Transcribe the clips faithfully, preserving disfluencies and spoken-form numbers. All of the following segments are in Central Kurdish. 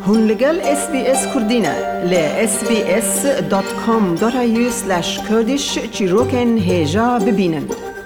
هون لگل اس بی اس کردینه ل اس بی اس دات کام دات ای یو سلش کردیش چیروکن هجا ببینن.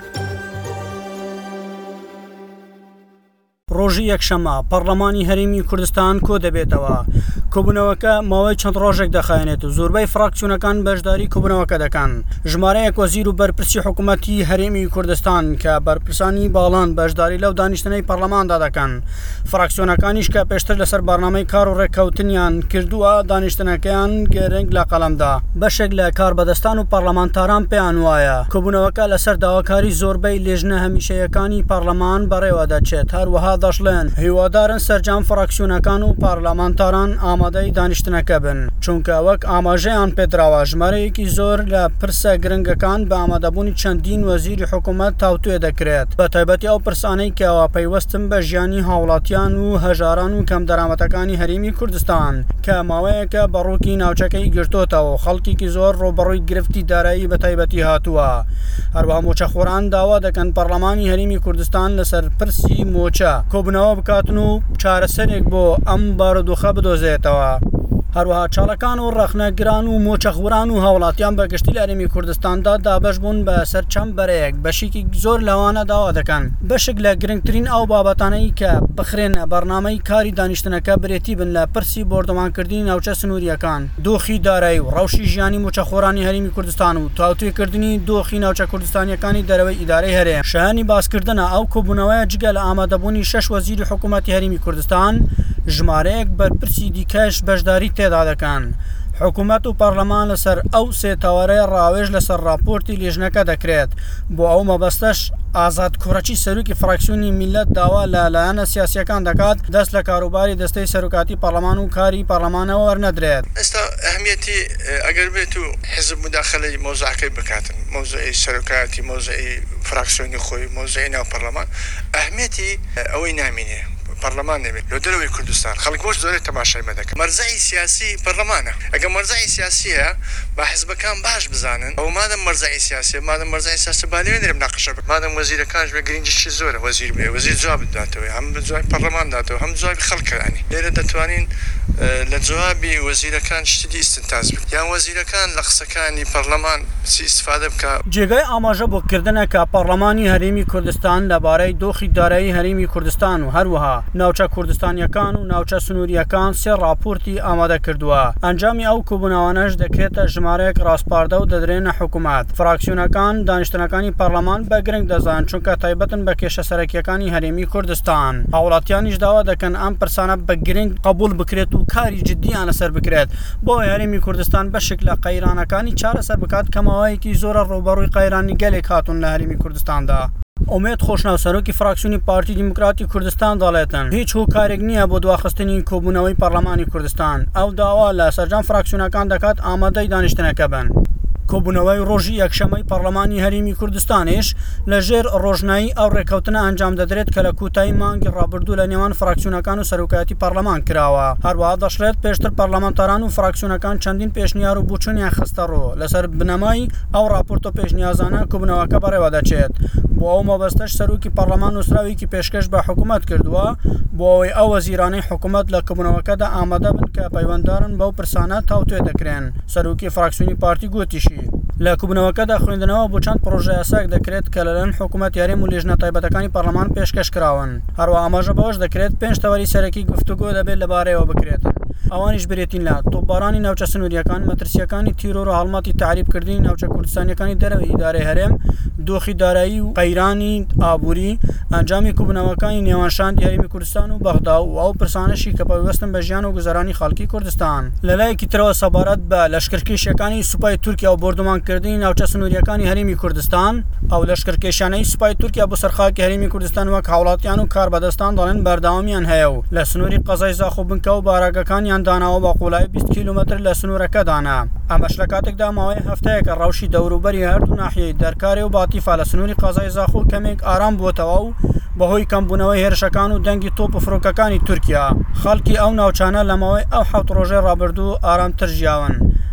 ڕۆژی یەکشەمە پەرلەمانی هەرێمی کوردستان کۆ دەبێتەوە. کۆبوونەوەکە ماوەی چەند ڕۆژێک دەخایەنێت و زۆربەی فراکسیۆنەکان بەشداری کۆبوونەوەکە دەکەن. ژمارەیەک وەزیر و بەرپرسی حکوومەتی هەرێمی کوردستان کە بەرپرسانی باڵان بەشداری لەو دانیشتنەی پەرلەماندا دەکەن. فراکسیۆنەکانیش کە پێشتر لەسەر بەرنامەی کار و ڕێککەوتنیان کردووە دانیشتنەکەیان گەرنگ لە قەڵەمدا. بەشێک لە کاربەدەستان و پەرلەمانتاران پێیان وایە کۆبوونەوەکە لەسەر داواکاری زۆربەی لێژنە هەمیشەیەکانی پەرلەمان بەڕێوە دەچێت. هەروەها دەشڵێن هیوادارن سەرجەم فراکسیۆنەکان و پارلەمانتاران ئامادەی دانیشتنەکە بن، چونکە وەک ئاماژەیان پێدراوە ژمارەیەکی زۆر لە پرسە گرنگەکان بە ئامادەبوونی چەندین وەزیری حکوومەت تاوتوێ دەکرێت، بە تایبەتی ئەو پرسانەی کەوا پەیوەستن بە ژیانی هاوڵاتیان و هەژاران و کەم دەرامەتەکانی هەرێمی کوردستان کە ماوەیەکە بەڕووکی ناوچەکەی گرتوتەوە و خەڵکێکی زۆر ڕۆبەڕووی گرفتی دارایی بە تایبەتی هاتووە. هەروەها مۆچەخۆران داوا دەکەن پەرلەمانی هەرێمی کوردستان لەسەر پرسی مۆچە کۆبوونەوە بکاتن و چارەسەرێک بۆ ئەم بارودۆخە بدۆزێتەوە. هەروەها چاڵەکان و ڕەخنەگران و مۆچەخوران و هاوڵاتیان بەگشتی لە هەرێمی کوردستاندا دابەش بوون بە سەر چەند بەرەیەک. بەشێکی زۆر لەوانە داوا دەکەن بەشێک لە گرنگترین ئەو بابەتانەی کە بخرێنە بەرنامەی کاری دانیشتنەکە برێتی بن لە پرسی بۆردەمانکردنی ناوچە سنووریەکان، دۆخی دارایی و ڕەوشی ژیانی مۆچەخۆرانی هەرێمی کوردستان و تاوتوێکردنی دۆخی ناوچە کوردستانیەکانی دەرەوەی ئیدارەی هەرێم. شایانی باسکردنە ئەو کۆبوونەوەیە جگە لە ئامادەبوونی شەش وەزیری حکوومەتی هەرێمی کوردستان ژمارەیەک بەرپرسی دیکەش بەشداری تێدا دەکەن. حکوومەت و پەرلەمان لەسەر ئەو سێ تەوارەی ڕاوێژ لەسەر راپۆرتی لێژنەکە دەکرێت. بۆ ئەو مەبەستەش ئازاد کوڕەچی سەرۆکی فراکسیۆنی میلەت داوا لە لایەنە سیاسیەکان دەکات دەست لە کاروباری دەستەی سەرۆکاتی پەرلەمان و کاری پەرلەمانەوە وەرنەدرێت. ئێستا ئەهمیەتی ئەگەر بێت و حزب مداخلەی مۆزوعەکەی بکاتن، مۆزوعی سەرۆکاتی، مۆزوعی فراکسیۆنی خۆی، مۆزوعی ناو پەرلەمان، ئەهمیەتی ئەوەی نامینێ پەرلەمان نەبێت لە دەرەوەی کوردستان. خەڵک بۆش زۆرێت تەماشای مەدەکەن. مەرجەعی سیاسی پەرلەمانە. ئەگەر مەرجەعی سیاسیە با حزبەکان باش بزانن ئەو مادەم مەرجەعی سیاسی مادەم مەرجەعی سیاسی با لێوێ نەرێ مناقەشە بکەن. مادەم وەزیرەکانش بێ گرنگیشی زۆرە، وەزیر بێ وەزیر جواب بداتەوە، هەم جوابی پەرلەمان داتەوە، هەم جوابی خەڵکەکانی. لێرە دەتوانین لە جوابی وەزیرەکان شتی ئیستنتاج بکەین، یان وەزیرەکان لە قسەکانی پەرلەمان چی ئیستفادە بکە. جێگای ئاماژە بۆ کردنەکە پەرلەمانی هەرێمی کوردستان لەبارەی دۆخی دارایی هەرێمی کوردستان و هەروەها ناوچە کوردستانیەکان و ناوچە سنووریەکان سێ راپۆرتی ئامادە کردووە. ئەنجامی ئەو کۆبوونەوانەش دەکرێتە ژمارەیەک ڕاستپاردە و دەدرێنە حکوومەت. فراکسیۆنەکان دانیشتنەکانی پەرلەمان بە گرنگ دەزان چونکە تایبەتن بە کێشە سەرەکیەکانی هەرێمی کوردستان. هاوڵاتیانیش داوا دەکەن ئەم پرسانە بە گرنگ قبول بکرێت و کاری جددیان لەسەر بکرێت بۆی هەرێمی کوردستان بەشێک لە قەیرانەکانی چارەسەر بکات کە ماوەیەکی زۆرە ڕۆبەڕووی قەیرانی گەلێک هاتوون لە هەرێمی کوردستاندا. ئومێد خۆشناو سەرۆکی فراکسیۆنی پارتی دیموکراتی کوردستان دەڵێتن هیچ هۆکارێک نییە بۆ دواخستنی کۆبوونەوەی پەرلەمانی کوردستان. ئەو داوا لە سەرجەم فراکسیۆنەکان دەکات ئامادەی دانیشتنەکە بن. کۆبوونەوەی ڕۆژی یەکشەمەی پەرلەمانی هەرێمی کوردستانیش لەژێر ڕۆژنایی ئەو ڕێکەوتنە ئەنجام دەدرێت کە لە کوتایی مانگی ڕابردوو لە نێوان فراکسیۆنەکان و سەرۆکایەتی پەرلەمان کراوە. هەروەها دەشڵێت پێشتر پەرلەمانتاران و فراکسیۆنەکان چەندین پێشنیار و بوچوونیان خستە ڕۆ لەسەر بنەمای ئەو راپۆرتۆ پێشنیازانە کۆبوونەوەکە بەڕێوە دەچێت. بۆ ئەو مەبەستەش سەرۆکی پەرلەمان نووسراوێکی پێشکەش بە حکوومەت کردووە بۆ ئەوەی ئەو وەزیرانەی حکوومەت لە کۆبوونەوەکەدا ئامادە بن کە پەیوەنددارن بەو پرسانە تاوتوێ دەکرێن. سەرۆکی فراکسیۆنی پارتی گوتیشی لە کۆبوونەوەکەدا خوێندنەوە بۆ چەند پرۆژە یاساک دەکرێت کە لەلایەن حکوومەت یارێم و لێژنە تایبەتەکانی پەرلەمان پێشکەش کراون. هەروەها ئاماژە بەوەش دەکرێت پێنج تەوەری سەرەکی گفتوگۆ دەبێت لەبارەیەوە بکرێتن. ئەوانیش برێتین لە تۆپبارانی ناوچە سنووریەکان، مەترسیەکانی تیرۆر و هەڵمەتی تعریبکردنی ناوچە کوردستانیەکانی دەرەوەی ئیدارەی هەرێم، دۆخی دارایی و قەیرانی ئابووری، ئەنجامی کۆبوونەوەکانی نێوانشاندی هەرێمی کوردستان و بەغدا و ئەو پرسانەشی کە پەیوەستن بە ژیان و گوزەرانی خەڵکی کوردستان. لەلایەکی ترەوە سەبارەت بە لەشکرکێشیەکانی سوپای تورکیا و بۆردەمانکردنی ناوچە سنووریەکانی هەرێمی کوردستان، ئەو لەشکرکێشانەی سوپای تورکیا بۆ سەرخاکی هەرێمی کوردستان وەک هاوڵاتیان و کاربەدەستان دەڵێن بەردەوامیان هەیە و لە سنووری قەزای زاخ و بنکە و باراگەکانیان داناوە بە قوڵای بیست کیلومتر لە سنوورەکە دانا. ئەمەش لە کاتێکدا ماوەی هەفتەیەکە ڕەوشی دەوروبەری هەردوو ناحیەی دەرکارێ و باتیفا لە سنووری قەزای زاخ و کەمێک ئارام بووتەوە و بەهۆی کەمبوونەوەی هێرشەکان و دەنگی تۆپ و فڕۆکەکانی تورکیا. خەڵکی ئەو ناوچانە لە ماوەی ئەو حەوت ڕۆژەی ڕابردوو ئارامتر ژیاون.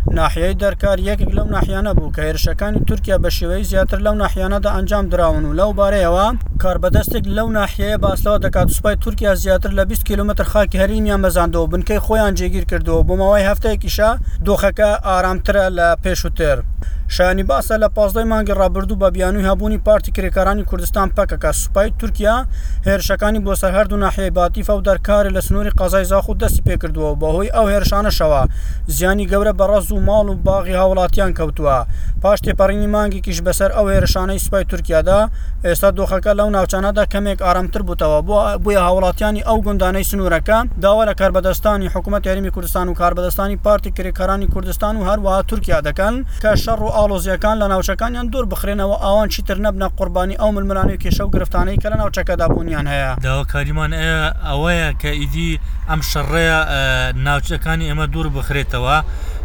ناحیەی دەرکار یەکێک لەو ناحیانە بوو کە هێرشەکانی تورکیا بە شێوەی زیاتر لەو ناحیانەدا ئەنجام دراون و لەو بارەیەوە کاربەدەستێک لەو ناحیەیە باسلەوە دەکات سوپای تورکیا زیاتر لە بیست کیلومتر خاکی هەرێمیان بەزاندەوە بنکەی خۆیان جێگیر کردەوە بۆ ماوەی هەفتەیەکیشە دۆخەکە ئارامترە لە پێشووتر. شایانی باسە لە پازدەی مانگی ڕابردوو بە بیانووی هەبوونی پارتی کرێکارانی کوردستان پەکەکە سوپای تورکیا هێرشەکانی بۆ سەر هەردوو ناحیەی باتیفە و دەرکارە لە سنووری قەزای زاخ دەستی پێکردووە بەهۆی ئەو هێرشانەشەوە زیانی گەورە بە ڕەز و ماڵ و باغی هاوڵاتیان کەوتووە. پاش تێپەڕینی مانگێکیش بەسەر ئەو هێرشانەی سوپای تورکیادا ئێستا دۆخەکە لەو ناوچانەدا کەمێک ئارامتر بووتەوە بۆیە هاوڵاتیانی ئەو گوندانەی سنوورەکە داوا لە کاربەدەستانی حکوومەت یاریمی کوردستان و کاربەدەستانی پارتی کرێکارانی کوردستان و هەروەها تورکیا دەکەن کە شەڕ و ئاڵۆزیەکان لە ناوچەکانیان دوور بخرێنەوە ئەوان چیتر نەبنە قوربانی ئەو ململانەی کێشە و گرفتانەی کە لە ناوچەکەدا بوونیان هەیە. داواکاریمان ئەوەیە کە ئیدی ئەم شەڕەیە ناوچەکانی ئێمە دوور بخرێتەوە.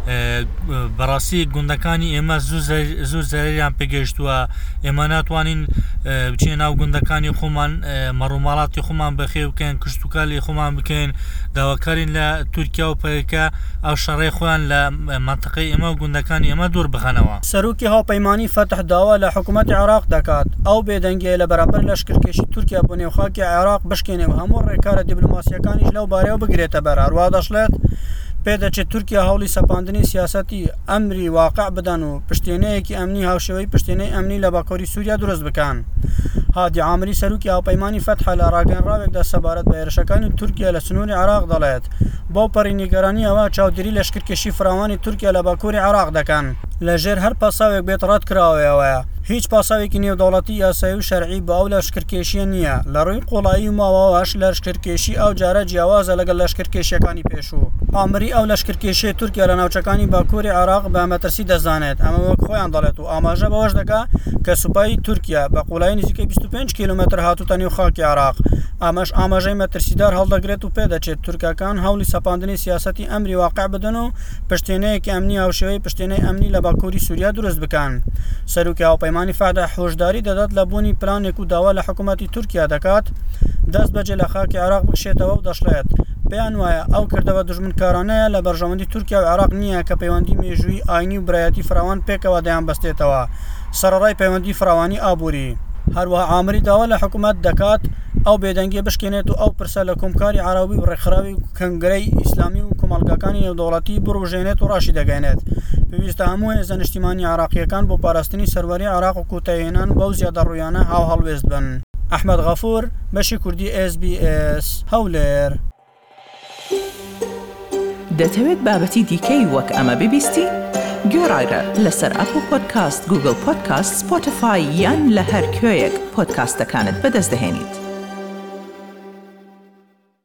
بەڕاستی گوندەکانی ئێمە زۆر زەریان پێگەشتووە. ئێمە ناتوانین بچین ناو گوندەکانی خۆمان مەڕووماڵاتی خۆمان بەخێ بکەین کشتتوکالی خۆمان بکەین. داواکارین لە تورکیا و پەکە ئەو شەڕێ خۆیان لە منتقەی ئێمە و گوندەکانی ئێمە دوور بخەنەوە. سەرۆکی هاوپەیمانی فەتح داوا لە حکوومەتی عێراق دەکات ئەو بێدەنگیە لە بەرامبەر لەشکرکێشی تورکیا بۆ نێوخاکی عێراق بشکێنێ و هەموو ڕێکارە دیبلۆماسیەکانیش لەو بارەیەوە بگرێتە بەر. هەروە دەشڵێت پێدەچێت تورکیا هەوڵی سەپاندنی سیاسەتی ئەمری واقع بدەن و پشتێنەیەکی ئەمنی هاوشێوەی پشتێنەی ئەمنی لە باکۆری سووریا دروست بکەن. هادی عامری سەرۆکی هاوپەیمانی فەتح لە ڕاگەنراوێکدا سەبارەت بە هێرشەکانی تورکیا لە سنووری عێراق دەڵێت بۆ پەڕی نیگەرانیەوە چاودێری لەشکرکێشی فراوانی تورکیا لە باکووری عێراق دەکەن. لەژێر هەر پاساوێک بێت ڕەت کراوەیەوەیە. هیچ پاساوێکی نێودەوڵەتی یاسایی و شەرعی بە ئەو لەشکرکێشیە نییە. لە ڕووی قوڵایی و ماوەوەش لەشکرکێشی ئەو جارە جیاوازە لەگەڵ لەشکرکێشیەکانی پێشوو. ئامری ئەو لەشکرکێشی تورکیا لە ناوچەکانی باکووری عێراق بە مەترسی دەزانێت. ئەمە وەک خۆیان دەڵێت و ئاماژە بەوەش دەکا کە سوپای تورکیا بە قوڵایی نزیکەی بیست و پێنج کیلومتر هاتوتە نێو خاکی عێراق. ئامەش ئاماژەی مەترسیدار هەڵدەگرێت و پێدەچێت تورکەکان هەوڵی سەپاندنی سیاسەتی ئەمری واقع بدەن و پشتێنەیەکی ئەمنی هاوشێوەی پشتێنەی ئەمنی لە باکووری سووریا دروست بکەن. سەرۆکی هاوپەیمانی فەتح هۆشداری دەدات لە بوونی پلانێک و داوا لە حکوومەتی تورکیا دەکات دەست بەجێ لە خاکی عێراق بکشێتەوە و دەشڵێت پێیان وایە ئەو کردەوە دژمنکارانەیە لە بەرژەوەندی تورکیا و عێراق نییە کە پەیوەندی مێژووی ئاینی و برایەتی فراوان پێکەوە دەیان بەستێتەوە سەرەڕای پەیوەندی فراوانی ئابووری. هەروەها عامری داوا لە حکوومەت دەکات ئەو بێدەنگیە بشکێنێت و ئەو پرسە لە کۆمکاری عەراوی و ڕێکخراوی کنگرەی ئیسلامی و کۆمەڵگەکانی نێودەوڵەتی بڕوژێنێت و ڕاشی دەگەێنێت. پێویستە هەموو هێزە نیشتیمانی عێراقیەکان بۆ پاراستنی سەروەری عێراق و کوتەهێنان بەو زیادە ڕوویانە هاو هەڵوێست بن. ئەحمەد غەفوور بەشی کوردی ئێس بی ئێس هەولێر. دەتەوێت بابەتی دیکەی وەک ئەمە ببیستی؟ گۆڕایرە لەسەر ئەپڵ پۆدکاست، گوگڵ پۆدکاست، سپۆتیفای یان لە هەر کوێیەک پۆدکاستەکانت بەدەست دەهێنیت.